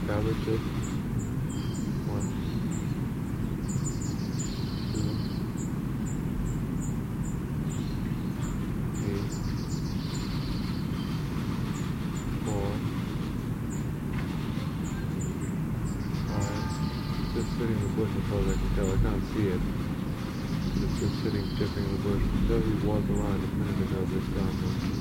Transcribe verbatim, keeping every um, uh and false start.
cover two. One, two, three, four, five. Just sitting in the bush as far as I can tell. I can't see it. It's just sitting, dipping in the bush. Until he was around a minute ago this time.